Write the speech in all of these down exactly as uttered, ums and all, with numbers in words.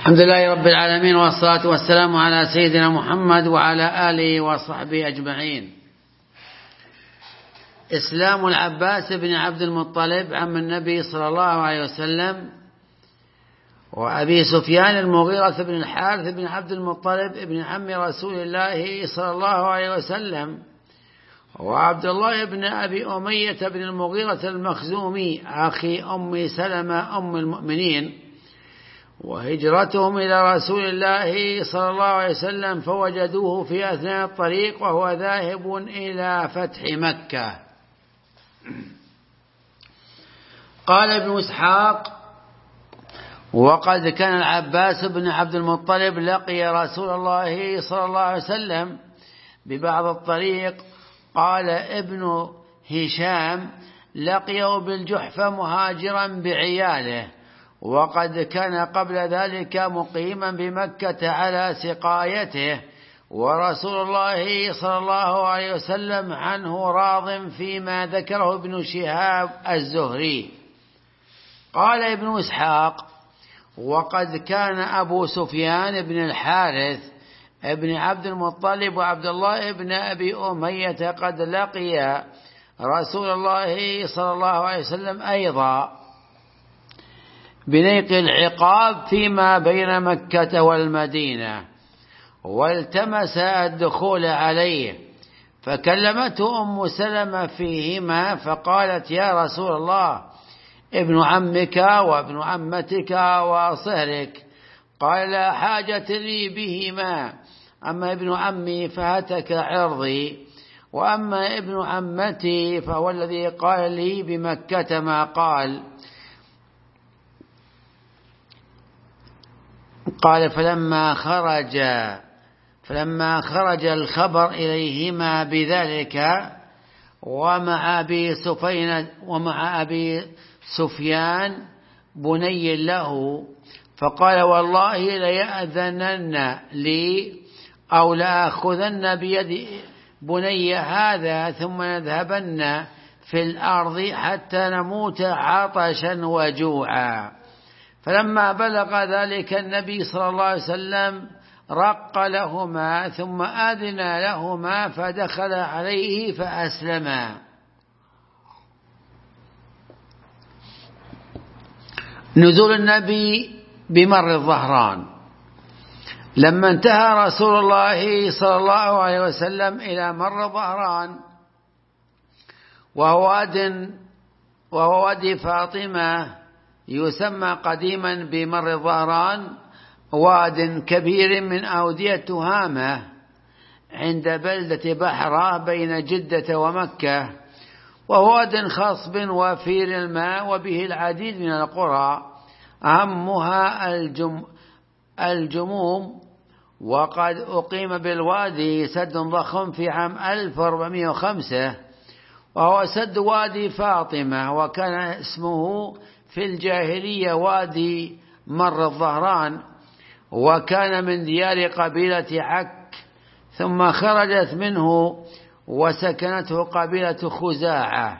الحمد لله رب العالمين، والصلاة والسلام على سيدنا محمد وعلى آله وصحبه أجمعين. إسلام العباس بن عبد المطلب عم النبي صلى الله عليه وسلم، وأبي سفيان المغيرة بن الحارث بن عبد المطلب ابن عم رسول الله صلى الله عليه وسلم، وعبد الله بن أبي أمية بن المغيرة المخزومي أخي أم سلمة أم المؤمنين، وهجرتهم إلى رسول الله صلى الله عليه وسلم فوجدوه في أثناء الطريق وهو ذاهب إلى فتح مكة. قال ابن إسحاق: وقد كان العباس بن عبد المطلب لقي رسول الله صلى الله عليه وسلم ببعض الطريق. قال ابن هشام: لقيه بالجحفة مهاجرا بعياله، وقد كان قبل ذلك مقيما بمكة على سقايته، ورسول الله صلى الله عليه وسلم عنه راض فيما ذكره ابن شهاب الزهري. قال ابن إسحاق: وقد كان أبو سفيان بن الحارث ابن عبد المطلب وعبد الله بن أبي أمية قد لقي رسول الله صلى الله عليه وسلم أيضا بنيق العقاب فيما بين مكة والمدينة، والتمس الدخول عليه، فكلمته أم سلمة فيهما فقالت: يا رسول الله، ابن عمك وابن عمتك وصهرك. قال: لا حاجة لي بهما، أما ابن عمي فهتك عرضي، وأما ابن عمتي فهو الذي قال لي بمكة ما قال. قال: فلما خرج فلما خرج الخبر إليهما بذلك ومع أبي سفيان ومع أبي سفيان بني له، فقال: والله ليأذنن لي أو لأخذن بيد بني هذا ثم نذهبن في الأرض حتى نموت عطشا وجوعا. فلما بلغ ذلك النبي صلى الله عليه وسلم رق لهما ثم آذن لهما فدخل عليه فأسلما. نزول النبي بمر الظهران. لما انتهى رسول الله صلى الله عليه وسلم إلى مر الظهران وهو واد وهو وادي فاطمة يسمى قديما بمر الظهران، واد كبير من أودية تهامة عند بلدة بحرة بين جدة ومكة، وهو واد خصب وفير الماء وبه العديد من القرى أهمها الجم الجموم. وقد أقيم بالوادي سد ضخم في عام ألف وأربعمائة وخمسة وهو سد وادي فاطمة، وكان اسمه في الجاهلية وادي مر الظهران، وكان من ديار قبيلة عك، ثم خرجت منه وسكنته قبيلة خزاعة.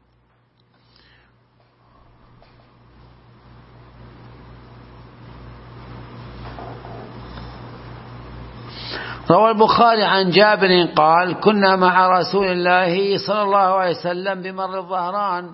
روى البخاري عن جابر قال: كنا مع رسول الله صلى الله عليه وسلم بمر الظهران،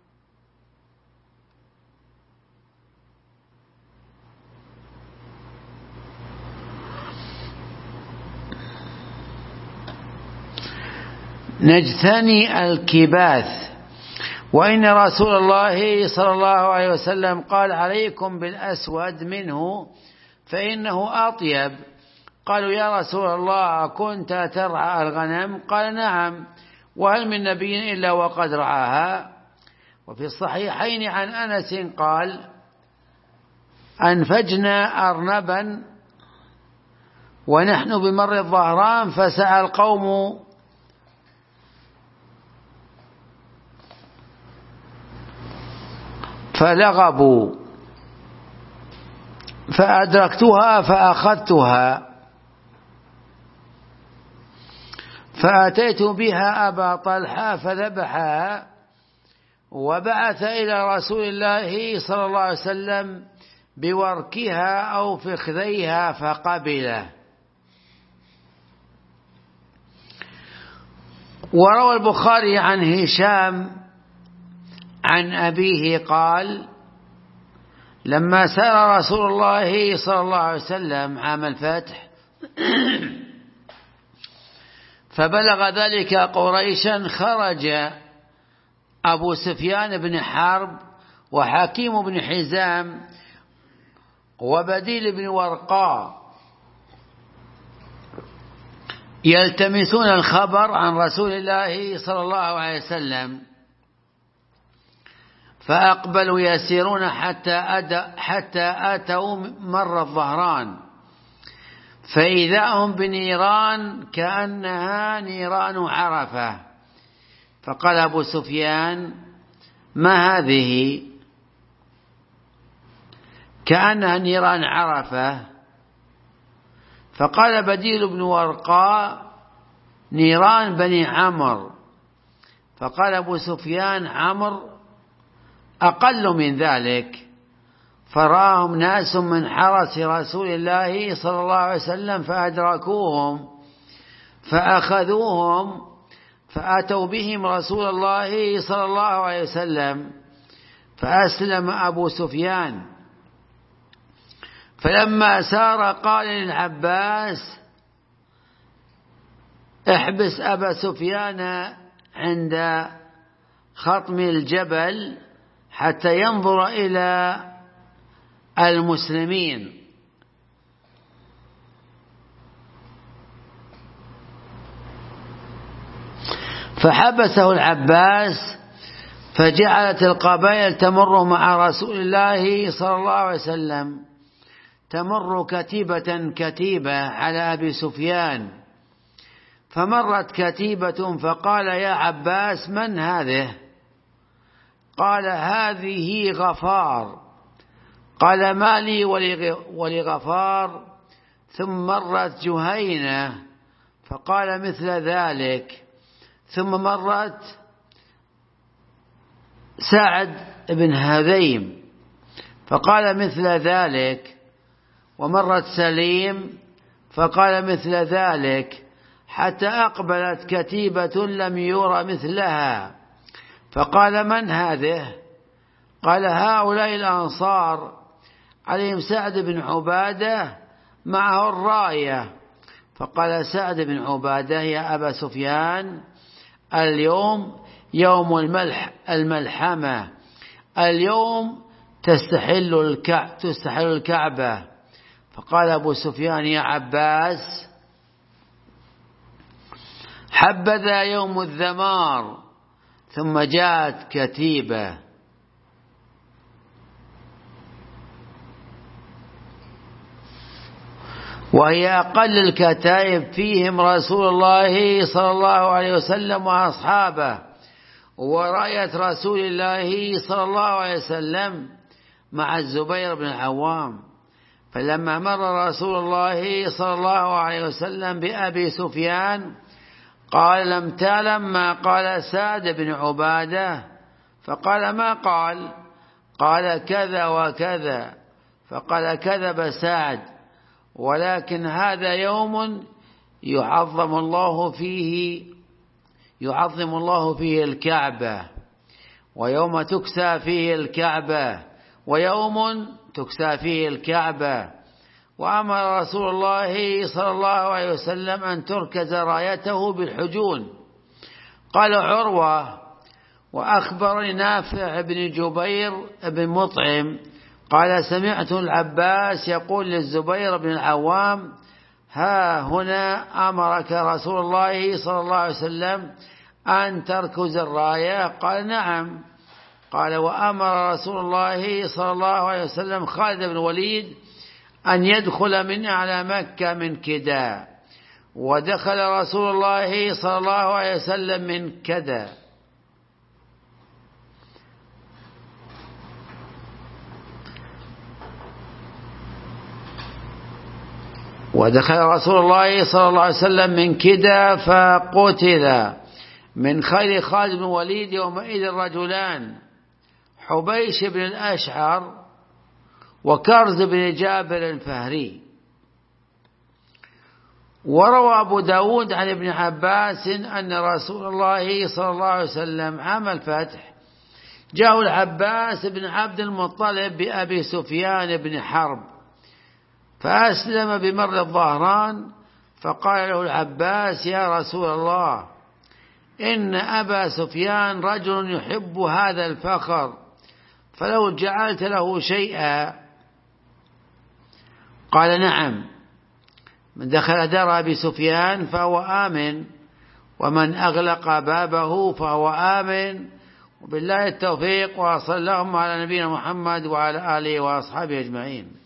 نجتني الكباث، وإن رسول الله صلى الله عليه وسلم قال: عليكم بالأسود منه فإنه أطيب. قالوا: يا رسول الله، كنت ترعى الغنم؟ قال: نعم، وهل من نبي إلا وقد رعاها؟ وفي الصحيحين عن أنس قال: أنفجنا أرنبا ونحن بمر الظهران فسعى القوم فلغبوا فأدركتها فأخذتها فأتيت بها أبا طلحة فذبحها وبعث إلى رسول الله صلى الله عليه وسلم بوركها أو فخذيها فقبله. وروى البخاري عن هشام عن أبيه قال: لما سار رسول الله صلى الله عليه وسلم عام الفتح فبلغ ذلك قريشا، خرج أبو سفيان بن حرب وحكيم بن حزام وبديل بن ورقاء يلتمسون الخبر عن رسول الله صلى الله عليه وسلم، فأقبلوا يسيرون حتى حتى أتوا مر الظهران، فإذا هم بنيران كأنها نيران عرفة. فقال أبو سفيان: ما هذه؟ كأنها نيران عرفة. فقال بديل بن ورقاء: نيران بني عمرو. فقال أبو سفيان: عمرو أقل من ذلك. فراهم ناس من حرس رسول الله صلى الله عليه وسلم فأدركوهم فأخذوهم فأتوا بهم رسول الله صلى الله عليه وسلم، فأسلم أبو سفيان. فلما سار قال للعباس: احبس أبا سفيان عند خطم الجبل حتى ينظر إلى المسلمين. فحبسه العباس، فجعلت القبائل تمر مع رسول الله صلى الله عليه وسلم، تمر كتيبة كتيبة على أبي سفيان. فمرت كتيبة فقال: يا عباس من هذه؟ قال: هذه غفار. قال: ما لي ولغفار؟ ثم مرت جهينة فقال مثل ذلك. ثم مرت سعد بن هذيم فقال مثل ذلك. ومرت سليم فقال مثل ذلك، حتى أقبلت كتيبة لم يرى مثلها. فقال: من هذه؟ قال: هؤلاء الأنصار، عليهم سعد بن عبادة معه الراية. فقال سعد بن عبادة: يا أبا سفيان، اليوم يوم الملح الملحمة، اليوم تستحل الكعبة تستحل الكعبة. فقال أبو سفيان: يا عباس، حبذا يوم الذمار. ثم جاءت كتيبة وهي أقل الكتائب، فيهم رسول الله صلى الله عليه وسلم وأصحابه، وراية رسول الله صلى الله عليه وسلم مع الزبير بن العوام. فلما مر رسول الله صلى الله عليه وسلم بأبي سفيان قال: لم تعلم ما قال سعد بن عبادة؟ فقال: ما قال؟ قال: كذا وكذا. فقال: كذب سعد، ولكن هذا يوم يعظم الله فيه يعظم الله فيه الكعبة، ويوم تكسى فيه الكعبة، ويوم تكسى فيه الكعبة. وأمر رسول الله صلى الله عليه وسلم أن تركز رايته بالحجون. قال عروة: وأخبرني نافع بن جبير بن مطعم قال: سمعت العباس يقول للزبير بن العوام: ها هنا أمرك رسول الله صلى الله عليه وسلم أن تركز الراية؟ قال: نعم. قال: وأمر رسول الله صلى الله عليه وسلم خالد بن الوليد أن يدخل من أعلى مكة من كدا، ودخل رسول الله صلى الله عليه وسلم من كدا. ودخل رسول الله صلى الله عليه وسلم من كدا فقتل من خير خالد بن الوليد يومئذ رجلان: حبيش بن الأشعر وكرز بن جابر الفهري. وروى أبو داود عن ابن عباس أن رسول الله صلى الله عليه وسلم عام الفتح جاء العباس بن عبد المطلب بأبي سفيان بن حرب فأسلم بمر الظهران، فقال له العباس: يا رسول الله، إن أبا سفيان رجل يحب هذا الفخر، فلو جعلت له شيئا. قال: نعم، من دخل دار أبي سفيان فهو آمن، ومن أغلق بابه فهو آمن. وبالله التوفيق، وصلى اللهم على نبينا محمد وعلى آله وأصحابه أجمعين.